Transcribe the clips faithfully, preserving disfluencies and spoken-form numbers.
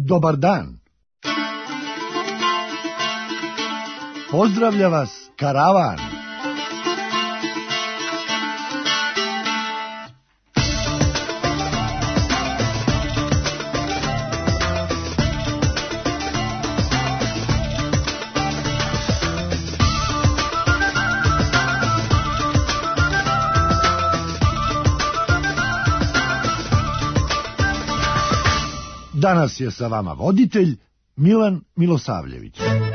Dobar dan. Pozdravlja vas karavan. Danas je sa vama voditelj Milan Milosavljević.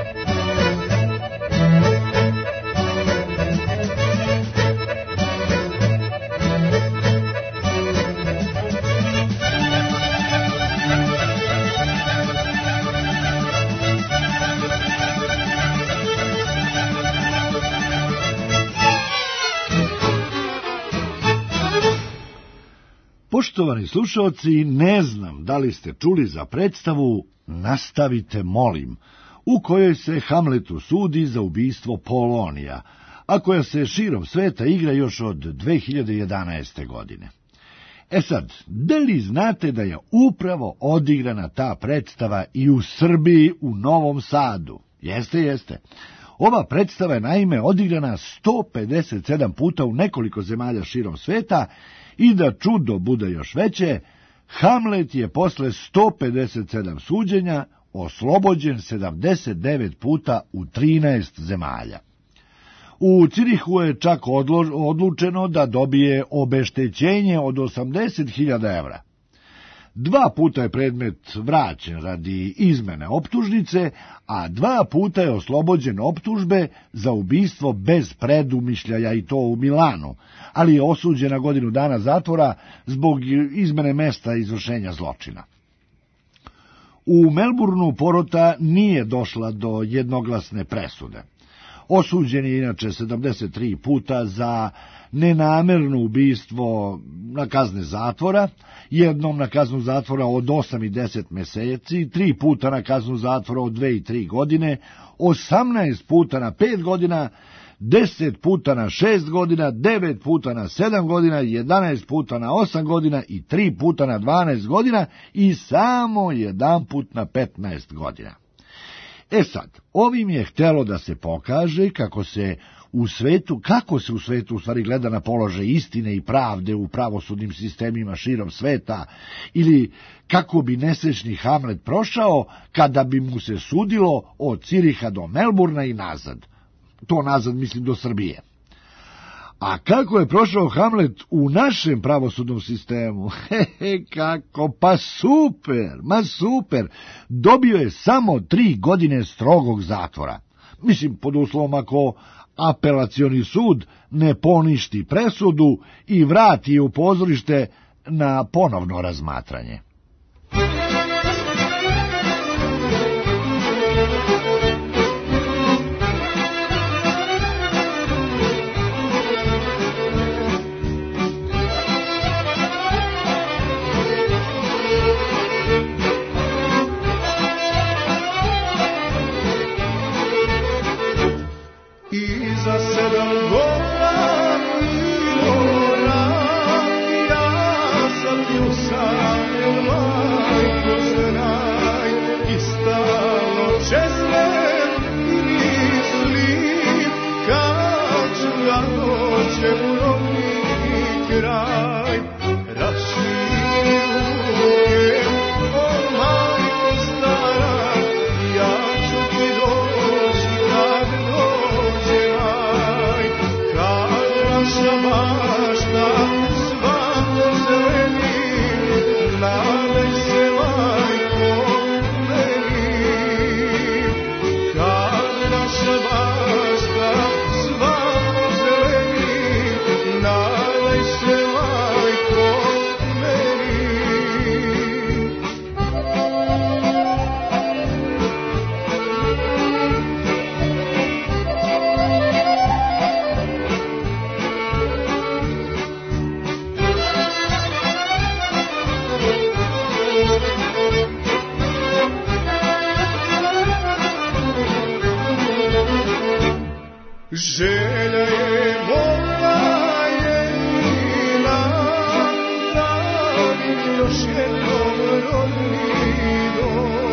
Poštovani slušaoci, ne znam da li ste čuli za predstavu Nastavite, molim, u kojoj se Hamletu sudi za ubistvo Polonija, a koja se širom sveta igra još od dve hiljade jedanaeste. godine. E sad, da li znate da je upravo odigrana ta predstava i u Srbiji, u Novom Sadu? Jeste, jeste. Ova predstava je naime odigrana sto pedeset sedam puta u nekoliko zemalja širom sveta i da čudo bude još veće, Hamlet je posle sto pedeset sedam suđenja oslobođen sedamdeset devet puta u trinaest zemalja. U Cirihu je čak odlučeno da dobije obeštećenje od osamdeset hiljada evra. Dva puta je predmet vraćen radi izmene optužnice, a dva puta je oslobođen optužbe za ubistvo bez predumišljaja i to u Milanu, ali je osuđen na godinu dana zatvora zbog izmene mesta izvršenja zločina. U Melbourneu porota nije došla do jednoglasne presude. Osuđen je inače sedamdeset tri puta za nenamerno ubistvo na kazne zatvora, jednom na kaznu zatvora od osam i deset meseci, tri puta na kaznu zatvora od dve i tri godine, osamnaest puta na pet godina, deset puta na šest godina, devet puta na sedam godina, jedanaest puta na osam godina i tri puta na dvanaest godina i samo jedan put na petnaest godina. E sad, ovim je htelo da se pokaže kako se u svetu, kako se u svetu u stvari gleda na položaj istine i pravde u pravosudnim sistemima širom sveta, ili kako bi nesrećni Hamlet prošao kada bi mu se sudilo od Ciriha do Melburna i nazad. To nazad mislim do Srbije. A kako je prošao Hamlet u našem pravosudnom sistemu? Hehe, kako? Pa super, ma super. Dobio je samo tri godine strogog zatvora. Mislim, pod uslovom ako apelacioni sud ne poništi presudu i vrati je u pozorište na ponovno razmatranje. Želja je moja jedina, da još jednom rodni dom.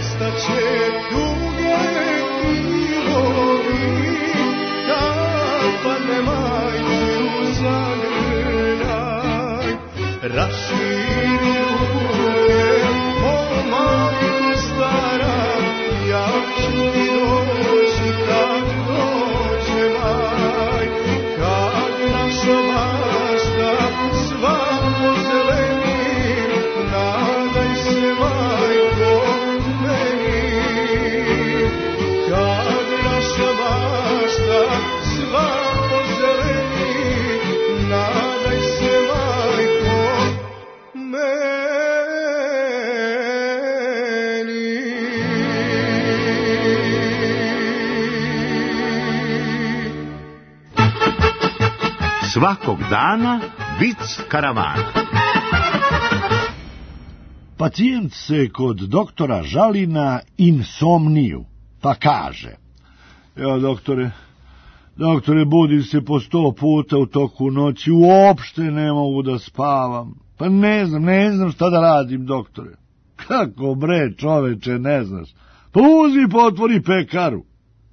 nestaće tuge i boli, kad padne majke u zagrljaj. Raširuje o majko stara, ja ću ti doći kad dođe maj, kad naša bašta sva pozeleni, nadaj se majko meni, kad naša bašta sva pozeleni, nadaj se majko meni. Svakog dana vic karavana. Pacijent se kod doktora žali na insomniju, pa kaže: ja, doktore, doktore, budim se po sto puta u toku noći, uopšte ne mogu da spavam. Pa ne znam, ne znam šta da radim, doktore. Kako bre, čoveče, ne znaš? Pa uzmi, pa otvori pekaru.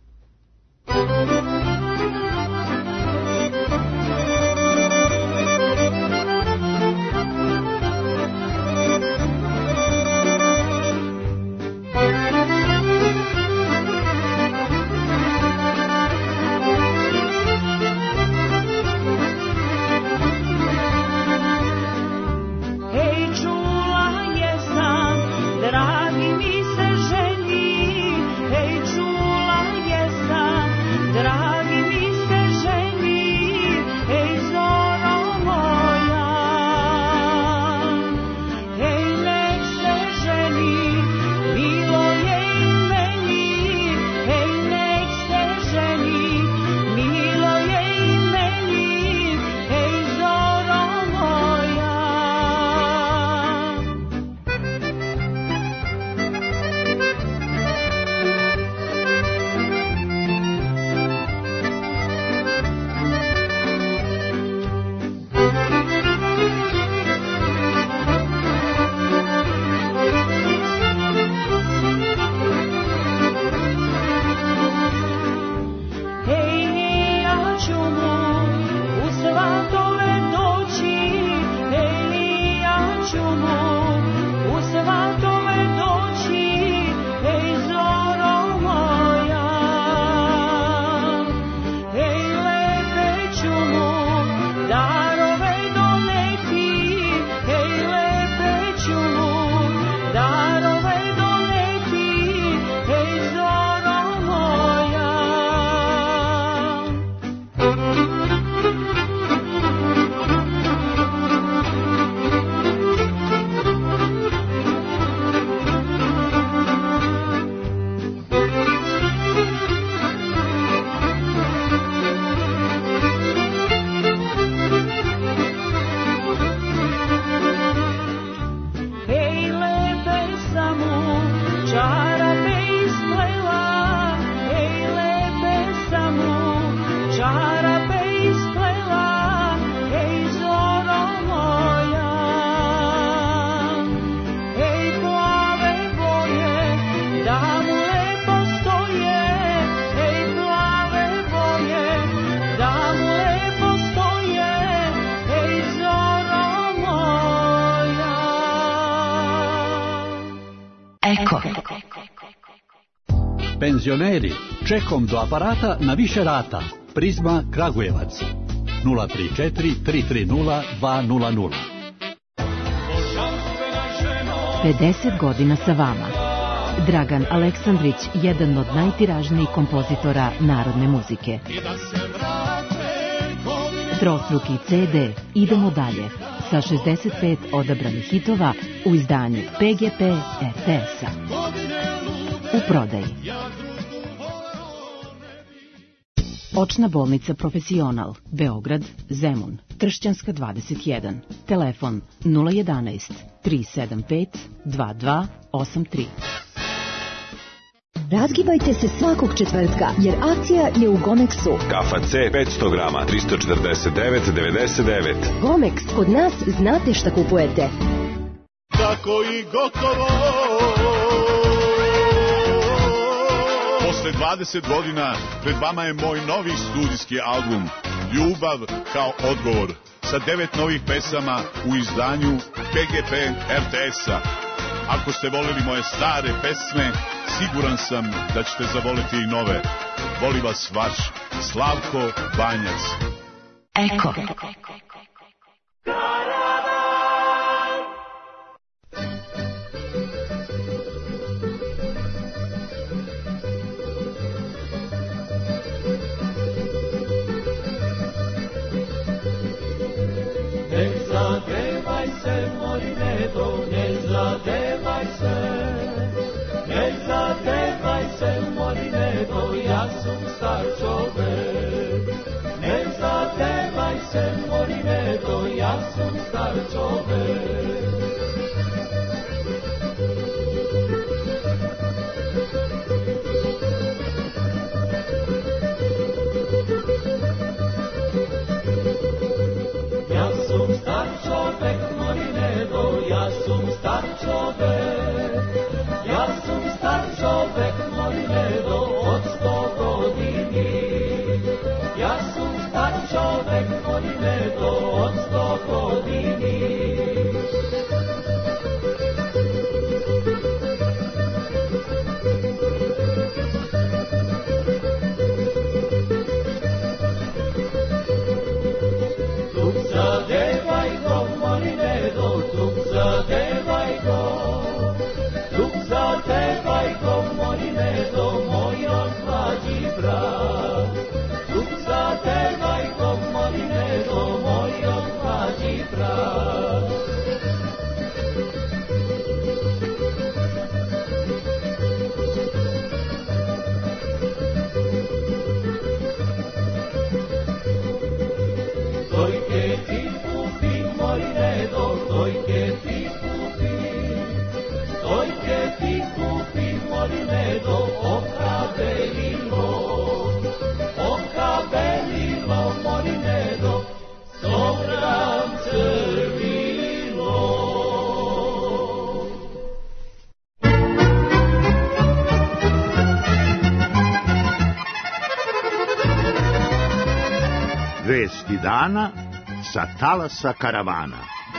Eko. Penzioneri, čekom do aparata na više rata. Prizma Kragujevac. nula tri četiri tri tri nula dva nula nula. pedeset godina sa vama. Dragan Aleksandrić, jedan od najtiražnijih kompozitora narodne muzike. Trostruki ce de Idemo dalje sa šezdeset pet odabranih hitova u izdanju pe ge pe er te es-a. U prodaji. Očna bolnica Profesional, Beograd, Zemun, Tršćanska dvadeset jedan. Telefon nula jedanaest tri sedam pet dva dva osam tri. Razgibajte se svakog četvrtka, jer akcija je u Gomexu. Kafa C petsto grama, tristo četrdeset devet devedeset devet. Gomex, kod nas znate šta kupujete. Tako i gotovo. Posle dvadeset godina pred vama je moj novi studijski album Ljubav kao odgovor sa devet novih pesama u izdanju P G P R T S-a. Ako ste voleli moje stare pesme, siguran sam da ćete zavoliti i nove. Voli vas vaš Slavko Banjac. Eko. Ne zadevaj se, Morinedo, ne zadevaj se, ne zadevaj se, Morinedo, ja sam star čovek. Ne zadevaj se, Morinedo, ja sam star čovek. Ja sam star čovek, Morinedo, ja sam star čovek. Ja sam star čovek, Morinedo, od sto godini. Ja sam star čovek, Morinedo, od sto godini. Tuk zadevaj go, Morinedo, tuk zadevaj go. Tuk zadevaj go, Morinedo, moj odmlađi brat. Tuk zadevaj go, Morinedo, moj odmlađi brat. Dojke ti kupi, Morinedo, dojke ti kupi. Dojke ti kupi, Morinedo, okabelilo. Okabelilo, Morinedo, sto gram crvilo. Vesti dana sa talasa karavana.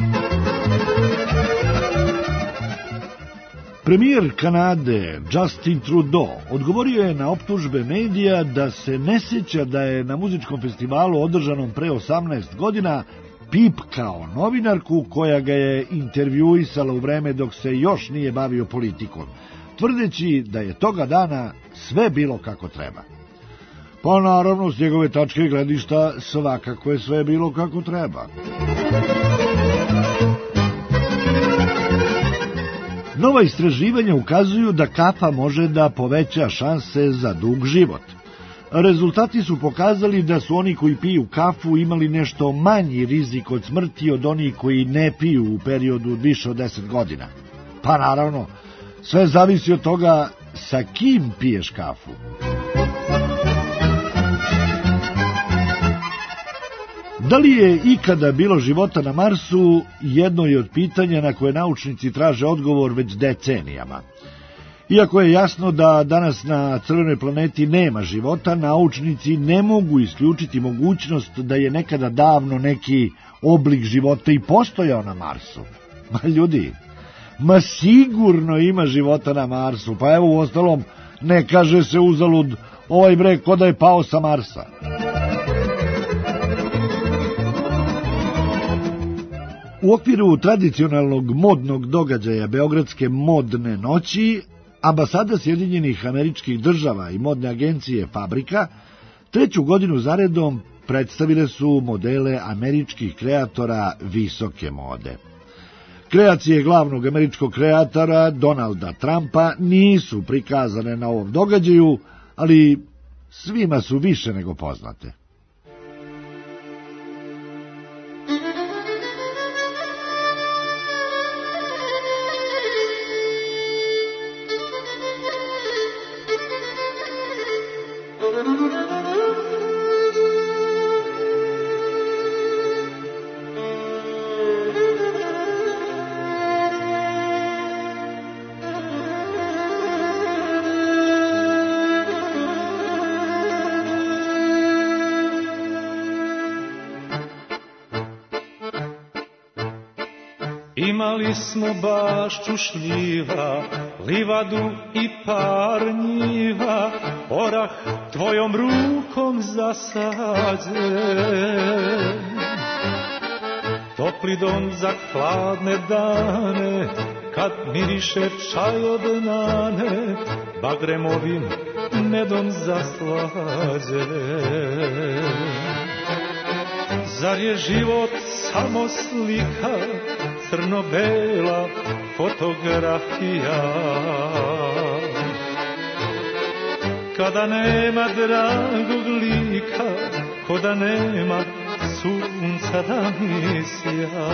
Premijer Kanade Justin Trudeau odgovorio je na optužbe medija da se ne sjeća da je na muzičkom festivalu održanom pre osamnaest godina pipkao novinarku koja ga je intervjuisala u vreme dok se još nije bavio politikom, tvrdeći da je toga dana sve bilo kako treba. Pa naravno, s njegove tačke gledišta svakako je sve bilo kako treba. Nova istraživanja ukazuju da kafa može da poveća šanse za dug život. Rezultati su pokazali da su oni koji piju kafu imali nešto manji rizik od smrti od onih koji ne piju u periodu više od deset godina. Pa naravno, sve zavisi od toga sa kim piješ kafu. Da li je ikada bilo života na Marsu, jedno je od pitanja na koje naučnici traže odgovor već decenijama. Iako je jasno da danas na crvenoj planeti nema života, naučnici ne mogu isključiti mogućnost da je nekada davno neki oblik života i postojao na Marsu. Ma ljudi, ma sigurno ima života na Marsu, pa evo uostalom ne kaže se uzalud ovaj bre ko da je pao sa Marsa. U okviru tradicionalnog modnog događaja Beogradske modne noći, ambasada Sjedinjenih Američkih Država i modne agencije Fabrika treću godinu zaredom predstavile su modele američkih kreatora visoke mode. Kreacije glavnog američkog kreatora Donalda Trumpa nisu prikazane na ovom događaju, ali svima su više nego poznate. Imali smo bašču šljiva, livadu i par njiva, orah tvojom rukom zasađen. Topli dom za hladne dane, kad miriše čaj od nane, bagremovim medom zaslađen. Zar je život samo slika, crno-bela fotografija? Kada nema dragog lika, ko da nema sunca da mi sja.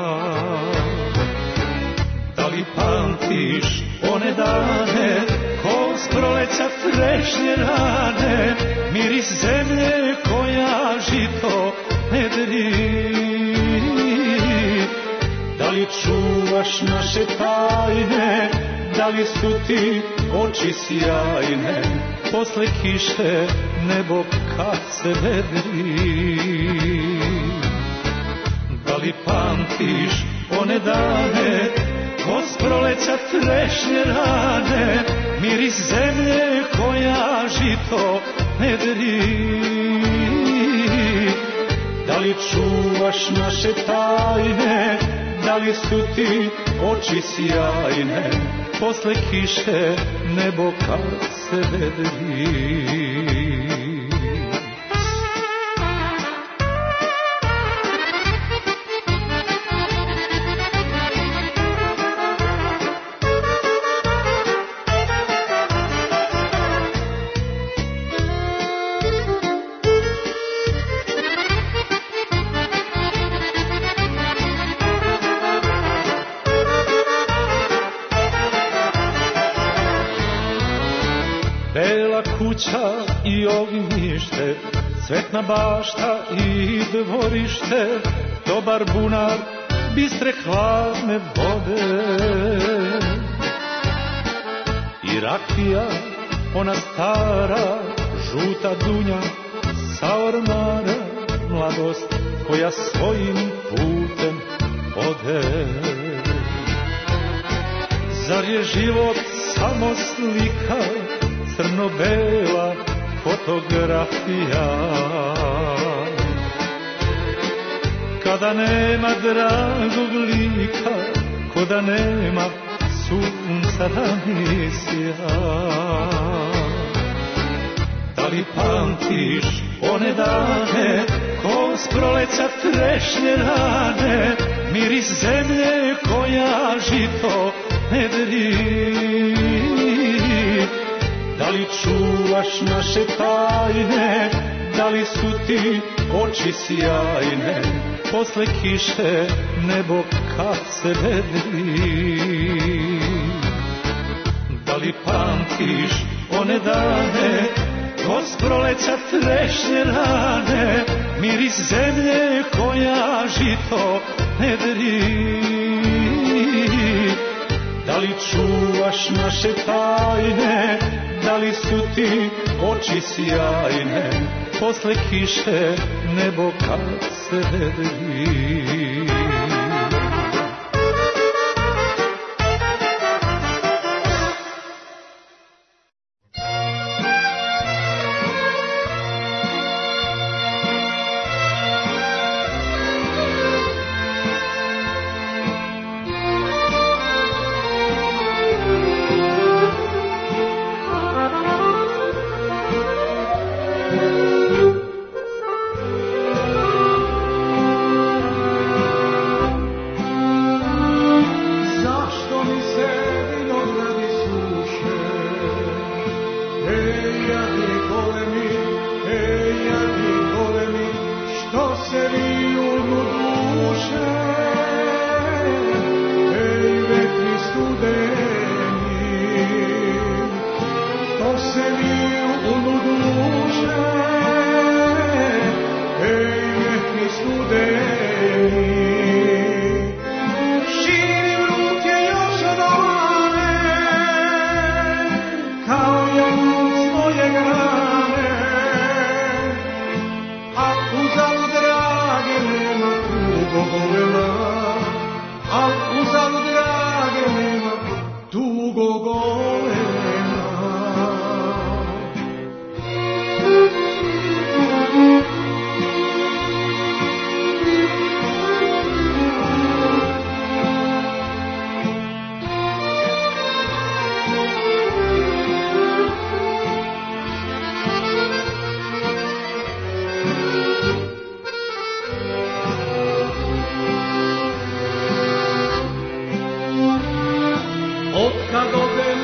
Da li pamtiš one dane, ko s proleća trešnje rane, miris zemlje koja žito ne dri? Da li čuvaš naše tajne, da li su ti oči sjajne, posle kiše nebo kad se vedri? Da li pamtiš one dane, ko s proleća trešnje rane, miris zemlje koja žito ne dri? Da li čuvaš naše tajne, da li su ti oči sjajne, posle kiše nebo kad se vedri? Kuća i ognjište, cvetna bašta i dvorište, dobar bunar, bistre hladne vode. I rakija, ona stara, žuta dunja sa ormara, mladost koja svojim putem ode. Zar je život samo slika, crno-bela fotografija? Kada nema dragog lika, ko da nema sunca da mi sja. Da li pamtiš one dane, ko s proleća trešnje rane, miris zemlje koja žito ne dri? Da li čuvaš naše tajne, da li su ti oči sjajne, posle kiše nebo kad se vedri? Da li pamtiš one dane, ko s proleća trešnje rane, miris zemlje koja žito ne dri? Da li čuvaš naše tajne, da li su ti oči sjajne, posle kiše nebo kad se vedri?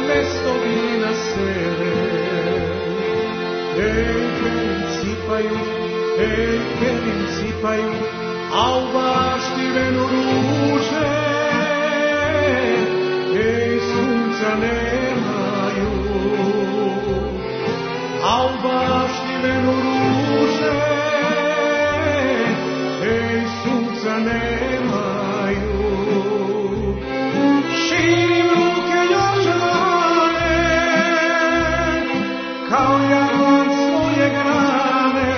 festovi na sele. Ej, kelim sipaju, ej, kelim sipaju, a u bašti venu ruže. Ej, sunca nemaju, a u bašti venu ruže. Ej, sunca nemaju. Širim ruke još rane, kao javan svoje grane,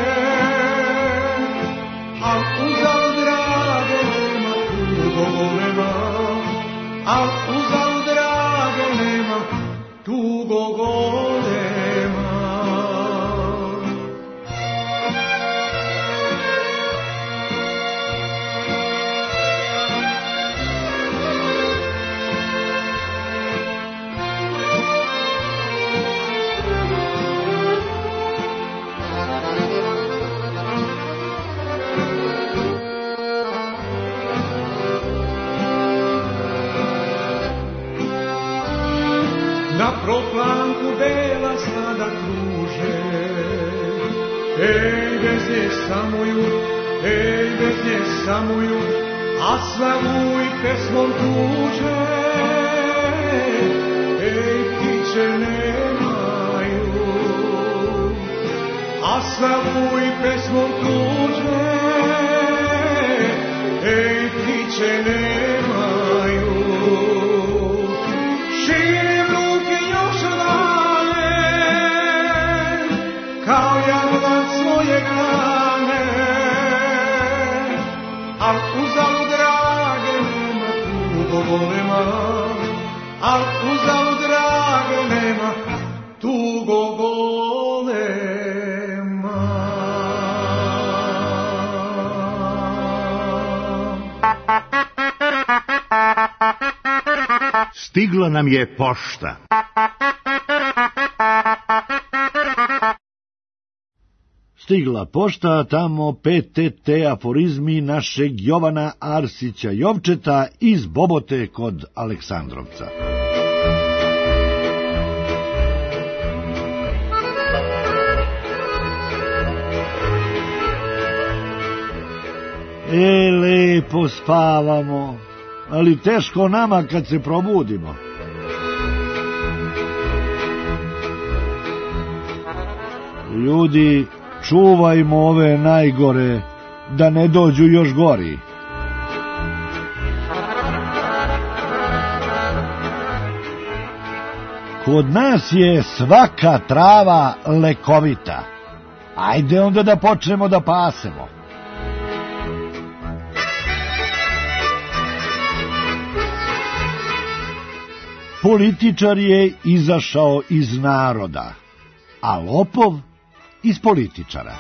a uzal drage nema, tugo nema, a uzal drage nema, tugo nema. Na proplanku bela stada kruže, ej, bez nje samuju, ej, bez nje samuju, a slavu i pesmom tuže. Ej, ptiče nemaju, a slavu i pesmom tuže. Ej, ptiče nemaju. Širim ruke još dane, kao javan svoje grane, a uzalu drage nema, tugo nema, a uzalu drage nema, tugo nema. Stigla nam je pošta. Stigla pošta, tamo P T T aforizmi našeg Jovana Arsića Jovčeta iz Bobote kod Aleksandrovca. E, lepo spavamo, ali teško nama kad se probudimo. Ljudi, čuvajmo ove najgore, da ne dođu još gori. Kod nas je svaka trava lekovita. Ajde onda da počnemo da pasemo. Političar je izašao iz naroda, a lopov iz političara.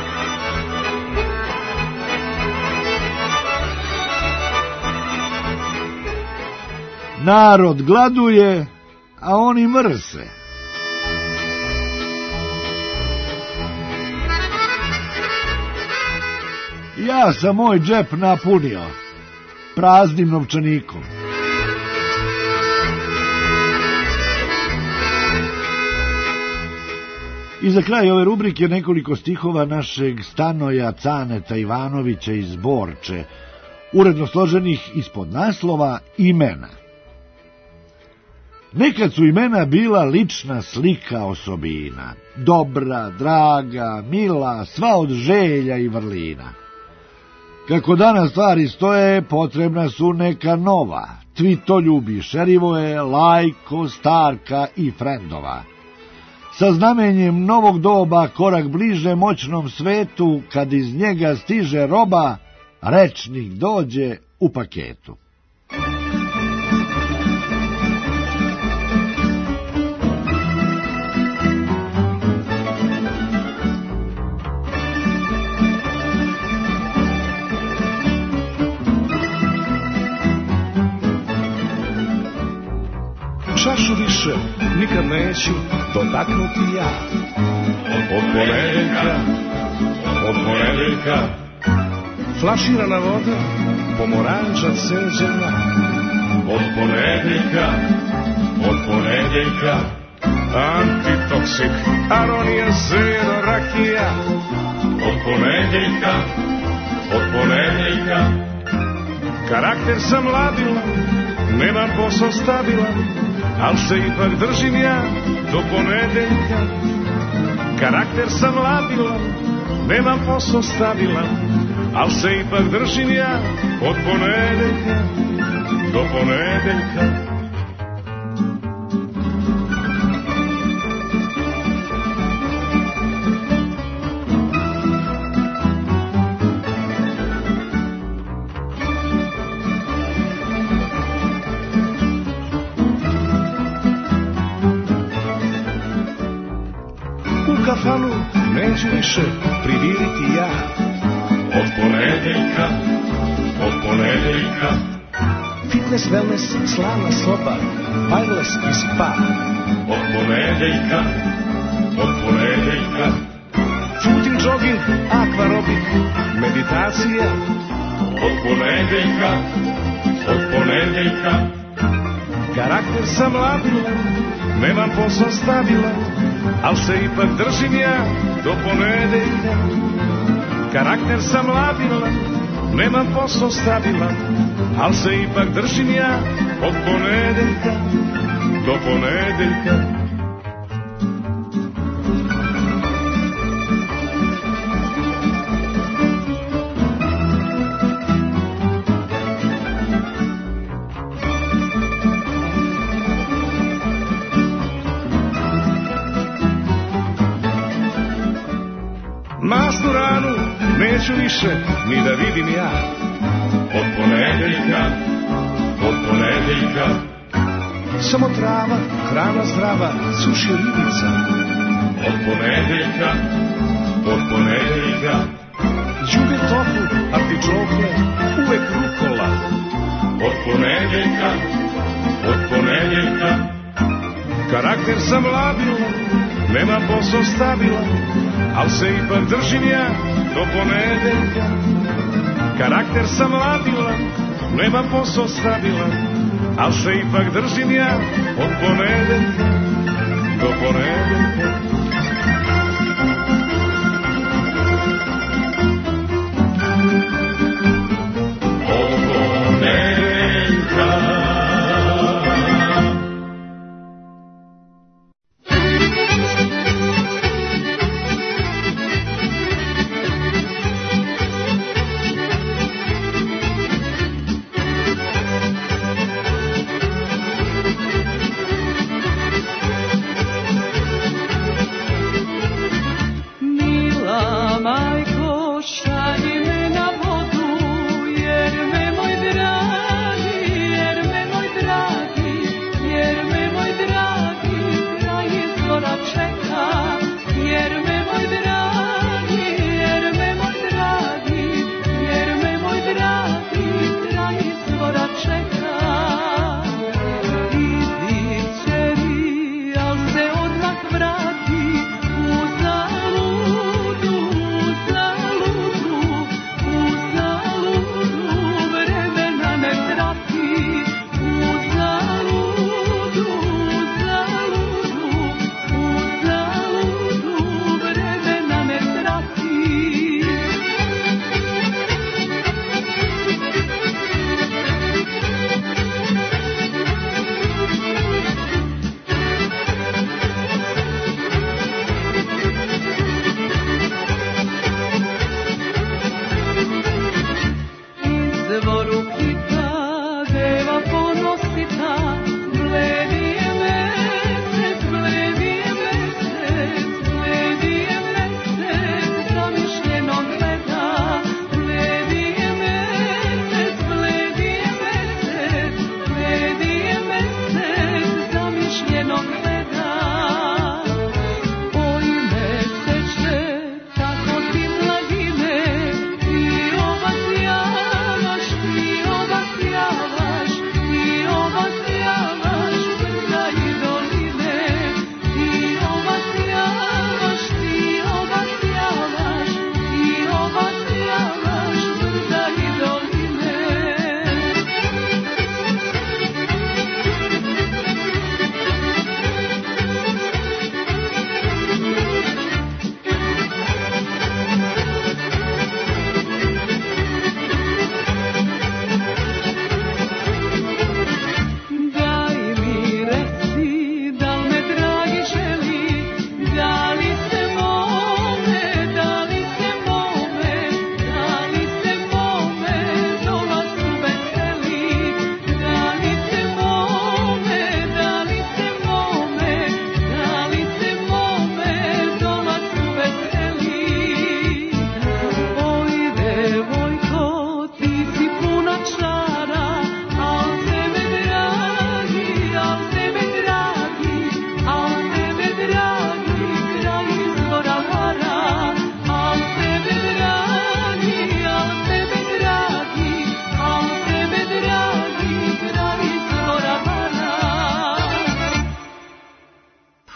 Narod gladuje, a oni mrse. Ja sam moj džep napunio praznim novčanikom. I za kraj ove rubrike nekoliko stihova našeg Stanoja Caneta Ivanovića iz Borče, uredno složenih ispod naslova Imena. Nekad su imena bila lična slika osobina, dobra, draga, mila, sva od želja i vrlina. Kako danas stvari stoje, potrebna su neka nova, Tvitoljubi, Šerivoje, Lajko, Starka i Frendova. Sa znamenjem novog doba korak bliže moćnom svetu, kad iz njega stiže roba, rečnik dođe u paketu. Čašu više nikad neću dotaknuti ja. Od ponedeljka, od ponedeljka, flaširana voda, pomoranča ceđena. Od ponedeljka, od ponedeljka, ponedeljka, antitoksik, aronija, zero, rakija. Od ponedeljka, od ponedeljka, karakter sam labilan, nemam posao stabilan, al se ipak držim ja do ponedeljka. Karakter sam labilan, nemam posao stabilan, al se ipak držim ja od ponedeljka do ponedeljka. Kafanu neću više priviriti ja. Od ponedeljka, od ponedeljka, fitness, wellness, slavna soba, wireless i spa. Od ponedeljka, od ponedeljka, footing, jogging, akvarobik, meditacija. Od ponedeljka, od ponedeljka, karakter sam labilan, nemam posao stabilan, al se ipak držim ja do ponedeljka. Karakter sam labilan, nemam posao stabilan, al se ipak držim ja od ponedeljka do ponedeljka. Masnu ranu neću više ni da vidim ja. Od ponedeljka, od ponedeljka, samo trava, hrana zdrava, suši ribica. Od ponedeljka, od ponedeljka, đubre tofu, artičokle, uvek rukola. Od ponedeljka, od ponedeljka, karakter sam labilan, nemam posao stabilan, al se ipak držim ja do ponedeljka. Karakter sam labilan, nemam posao stabilan, al se ipak držim ja od ponedeljka do ponedeljka.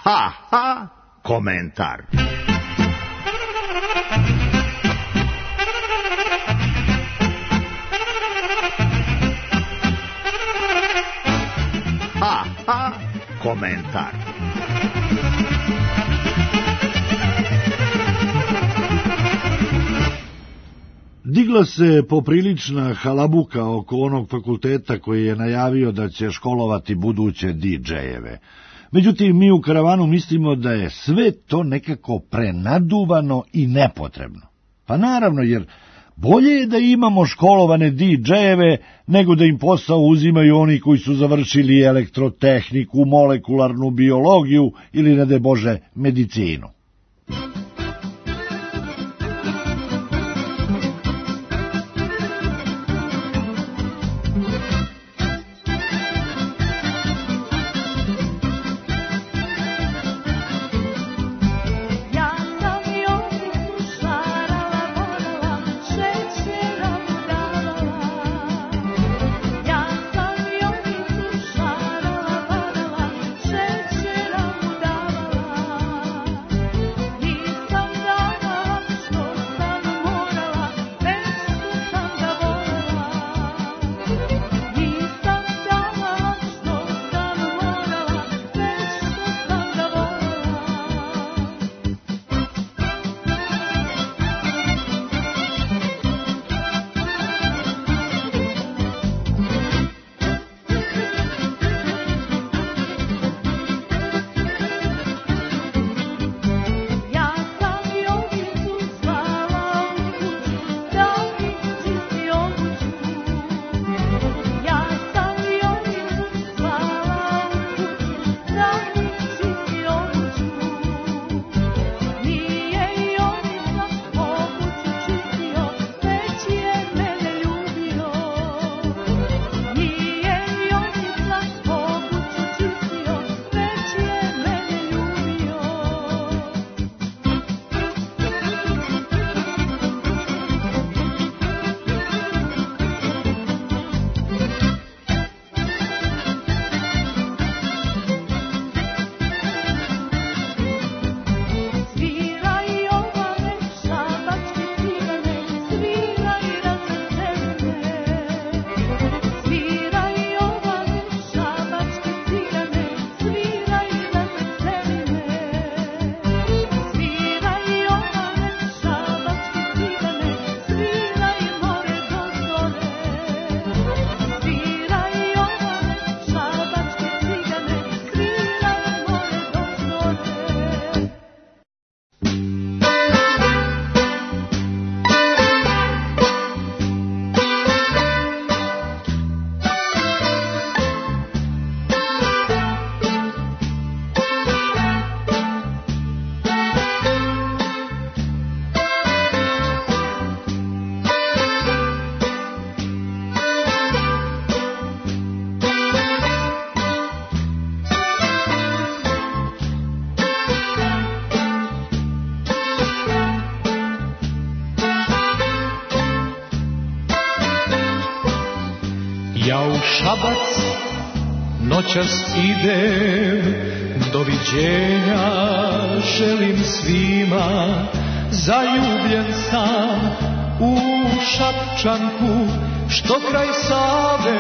Ha, ha, komentar. Ha, ha, komentar. Digla se poprilična halabuka oko onog fakulteta koji je najavio da će školovati buduće didžejeve. Međutim, mi u karavanu mislimo da je sve to nekako prenaduvano i nepotrebno. Pa naravno, jer bolje je da imamo školovane didžejeve nego da im posao uzimaju oni koji su završili elektrotehniku, molekularnu biologiju ili, ne daj Bože, medicinu. Šabac noćas idem, doviđenja želim svima, zaljubljen sam u Šapčanku, što kraj Save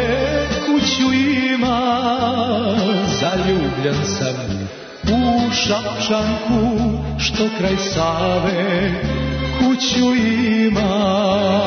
kuću ima. Zaljubljen sam u Šapčanku, što kraj Save kuću ima.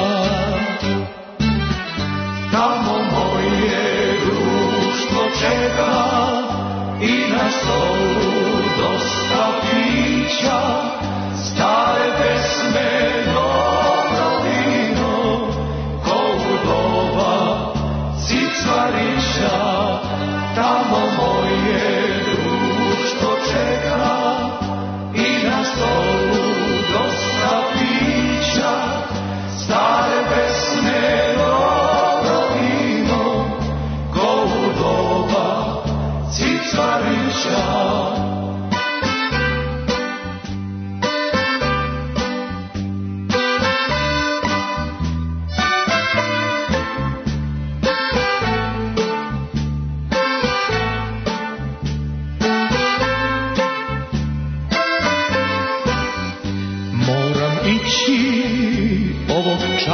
Tamo moje društvo čeka i na stolu dosta pića, stare pesme, dobro vino, ko u doba Cicvarića. Tamo moje društvo čeka i na stolu dosta pića, stare pesme,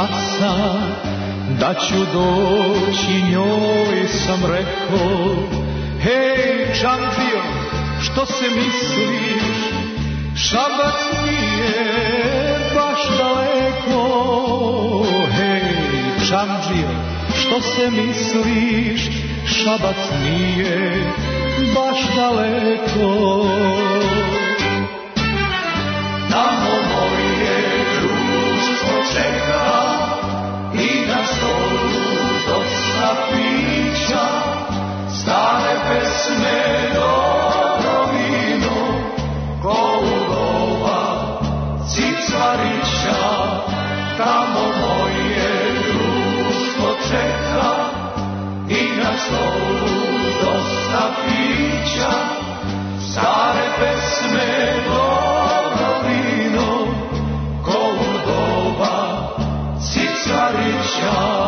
kad sam da ću doći njoj sam rekao, hej Čamđijo, što se misliš, Šabac nije baš daleko. Hej Čamđijo, što se misliš, Šabac nije baš daleko. Tamo moje društvo čeka i na stolu dosta pića, stare pesme, dobro vino, ko u doba Cicvarića. Tamo moje društvo čeka i na stolu dosta pića, stare pesme, dobro vino, ko u doba Cicvarića.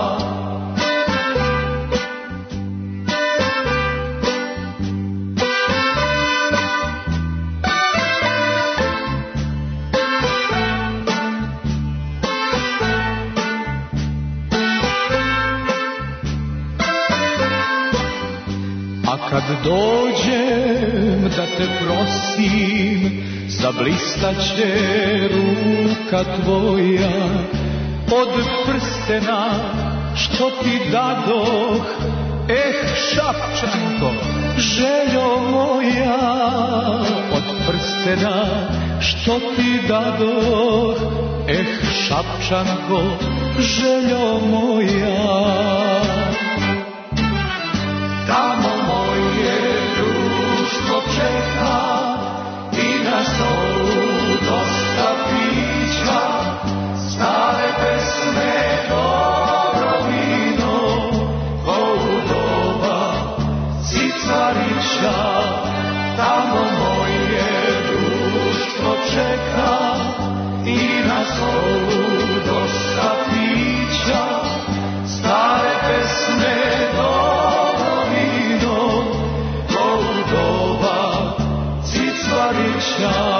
Kad dođem da te prosim, zablistaće ruka tvoja od prstena što ti dadoh. Eh, Šapčanko, željo moja, od prstena što ti dadoh. Eh, Šapčanko, željo moja. Tamo moje društvo čeka i na stolu dosta pića, stare pesme, dobro vino, ko u doba Cicvarića. Tamo moje društvo čeka i na stolu dosta pića, stare pesme, dobro vino, ko u doba Cicvarića.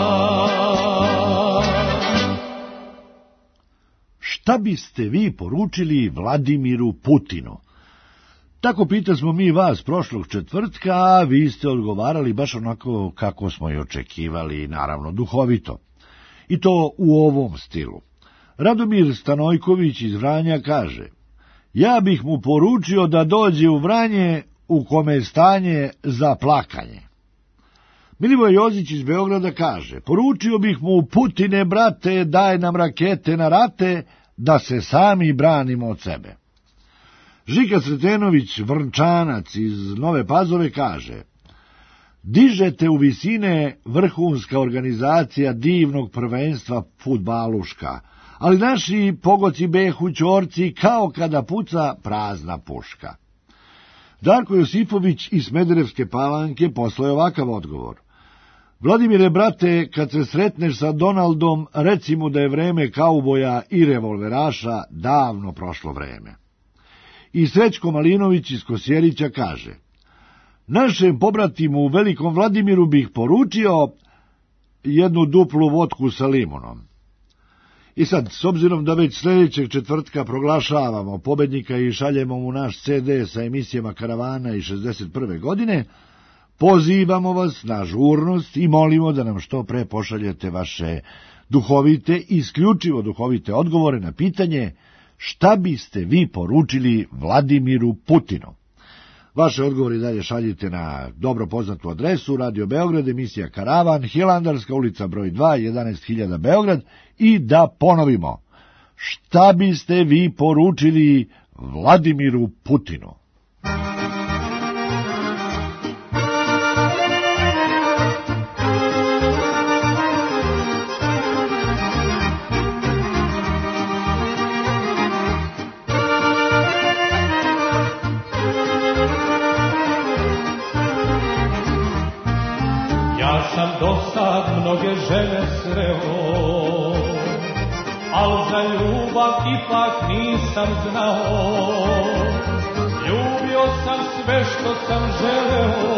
Šta biste vi poručili Vladimiru Putinu? Tako pita smo mi vas prošlog četvrtka, a vi ste odgovarali baš onako kako smo i očekivali, naravno duhovito. I to u ovom stilu. Radomir Stanojković iz Vranja kaže: ja bih mu poručio da dođe u Vranje u kome je stanje za plakanje. Milivoj Jozić iz Beograda kaže: poručio bih mu, Putine, brate, daj nam rakete na rate, da se sami branimo od sebe. Žika Sretenović, Vrnčanac iz Nove Pazove, kaže: dižete u visine vrhunska organizacija divnog prvenstva fudbaluška, ali naši pogoci behu ćorci kao kada puca prazna puška. Darko Josipović iz Smederevske Palanke poslao je ovakav odgovor: Vladimire, brate, kad se sretneš sa Donaldom, reci mu da je vreme kauboja i revolveraša davno prošlo vreme. I Srećko Malinović iz Kosjerića kaže: našem pobratimu u Velikom Vladimiru bih poručio jednu duplu vodku sa limunom. I sad, s obzirom da već sljedećeg četvrtka proglašavamo pobednika i šaljemo mu naš ce de sa emisijama Karavana iz šezdeset prve godine, pozivamo vas na žurnost i molimo da nam što pre pošaljete vaše duhovite, isključivo duhovite odgovore na pitanje šta biste vi poručili Vladimiru Putinu. Vaše odgovori dalje šaljite na dobro poznatu adresu Radio Beograd, emisija Karavan, Hilandarska ulica broj dva, jedanaest hiljada Beograd. I da ponovimo, šta biste vi poručili Vladimiru Putinu? Dosad mnoge žene sreo, al za ljubav ipak nisam znao. Ljubio sam sve što sam želeo,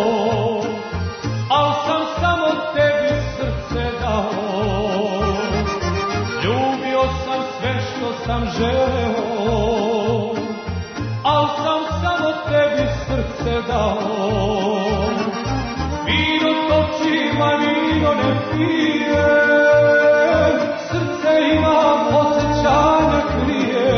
al sam samo tebi srce dao. Ljubio sam sve što sam želeo, al sam samo tebi srce dao. Vino točima, vino ne pije, srce imam, osjećanja krije.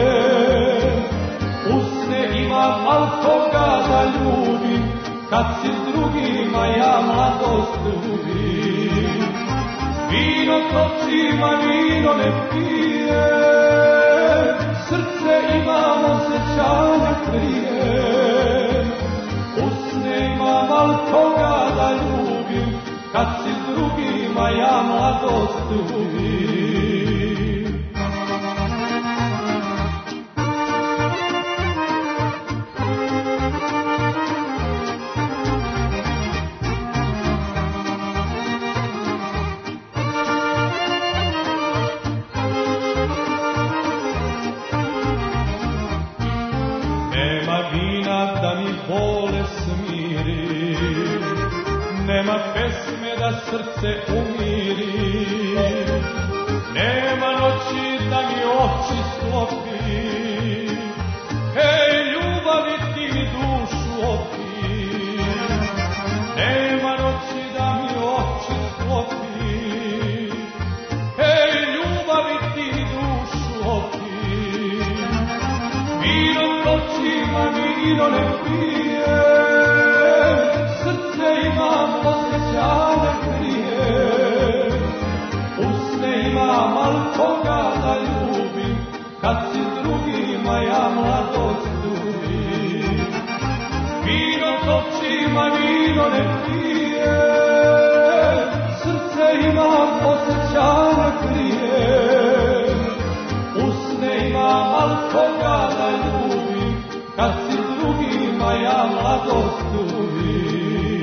Usne imam, al toga da ljubim, kad si s drugima ja mladost ljubim. Vino točima, vino ne pije, srce imam, osjećanja krije. Usne imam, al toga da ljubim, kad si s drugima ja mladost ljubim. Nema pesme da srce umiri, nema noći da mi oči sklopi. Hej, ljubavi ti mi dušu opi, nema noći da mi oči sklopi. Hej, ljubavi ti mi dušu opi. Vino točima, vino ne pije, srce imam, osjećanja krije. Usne imam, al koga da ljubim, kad si s drugima ja mladost ljubim. Vino točima, vino ne pije, srce imam, osjećanja krije. Usne imam, al koga da ljubim, kad si s drugima ja mladost ljubim.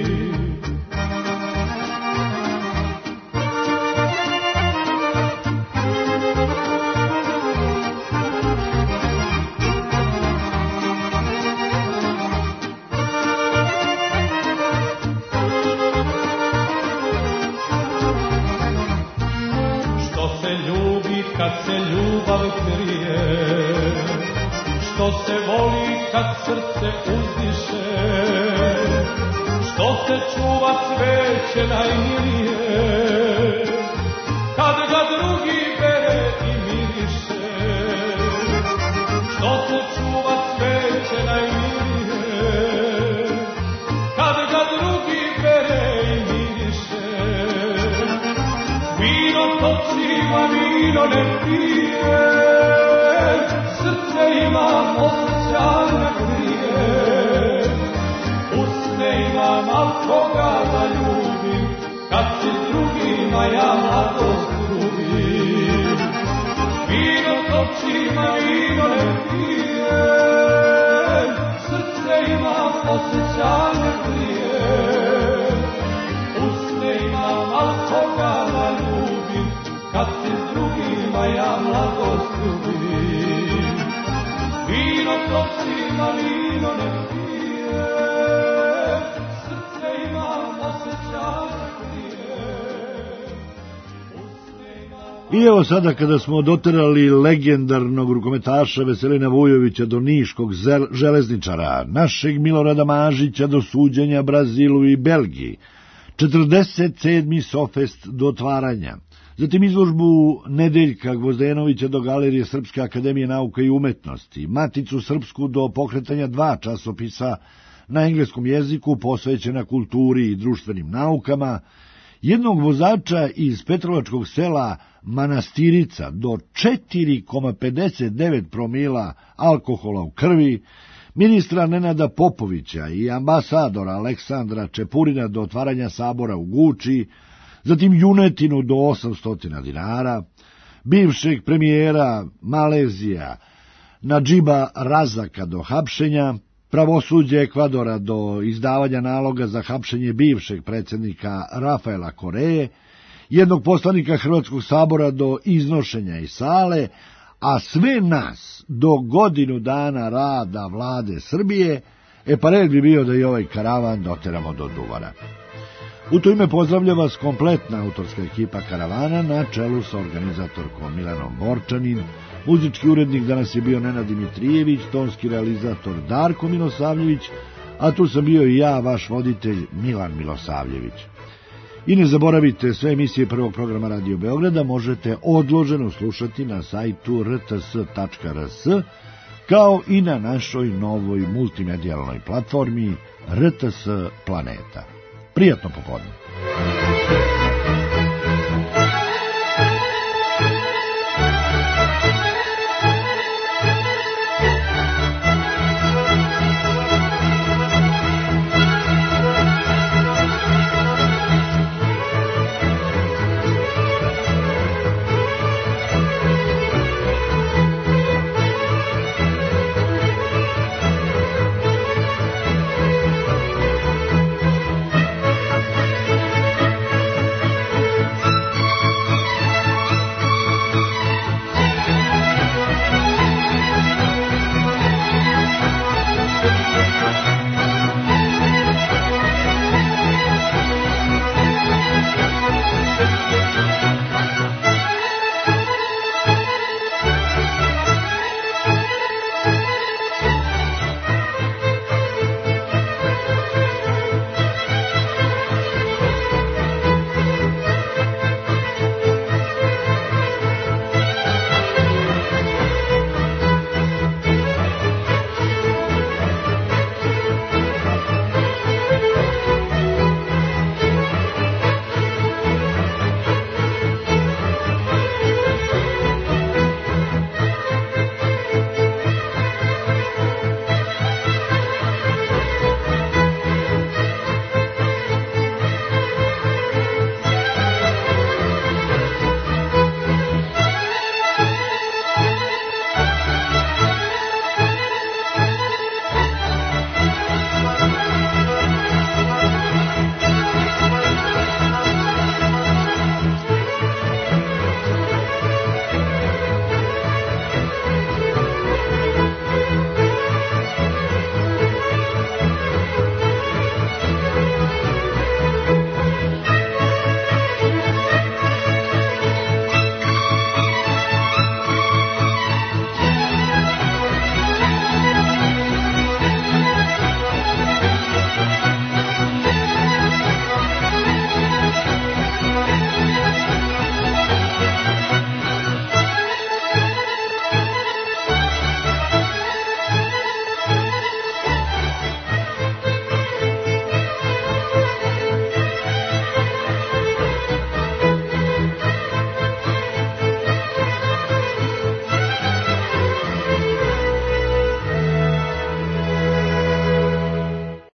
Kad se ljubav krije, što se voli kad srce uzdiše, što se čuva cveće najmilije, kad ga drugi bere i miriše. Što se čuva cveće najmilije, kad ga drugi bere i miriše. Vino točima, vino ne pije, srce imam, osjećanja krije. Usne imam, al koga da ljubim, kad si s drugima ja mladost ljubim. Vino točima, vino ne pije, srce imam, osjećanja krije. Usne imam, al koga da ljubim, kad si s drugima ja mladost ljubim. Vino točima, vino ne pije, srce imam, osjećanja krije. I evo sada kada smo doterali legendarnog rukometaša Veselina Vujovića do niškog železničara, našeg Milorada Mažića do suđenja Brazilu i Belgiji, četrdeset sedmi Sofest do otvaranja, zatim izložbu Nedeljka Gvozdenovića do Galerije Srpske akademije nauka i umetnosti, Maticu srpsku do pokretanja dva časopisa na engleskom jeziku posvećena kulturi i društvenim naukama, jednog vozača iz petrovačkog sela Manastirica do četiri zarez pedeset devet promila alkohola u krvi, ministra Nenada Popovića i ambasadora Aleksandra Čepurina do otvaranja sabora u Guči, zatim junetinu do osamsto dinara, bivšeg premijera Malezija Nadžiba Razaka do hapšenja, pravosuđe Ekvadora do izdavanja naloga za hapšenje bivšeg predsjednika Rafaela Koreje, jednog poslanika Hrvatskog sabora do iznošenja iz sale, a sve nas do godinu dana rada vlade Srbije, e pa red bi bio da i ovaj karavan doteramo do Duvara. U to ime pozdravlja vas kompletna autorska ekipa Karavana na čelu sa organizatorkom Milanom Borčanin, muzički urednik danas je bio Nenad Dimitrijević, tonski realizator Darko Milosavljević, a tu sam bio i ja, vaš voditelj Milan Milosavljević. I ne zaboravite, sve emisije prvog programa Radio Beograda možete odloženo slušati na sajtu r t s tačka r s, kao i na našoj novoj multimedijalnoj platformi R T S Planeta. Prijatno popodne.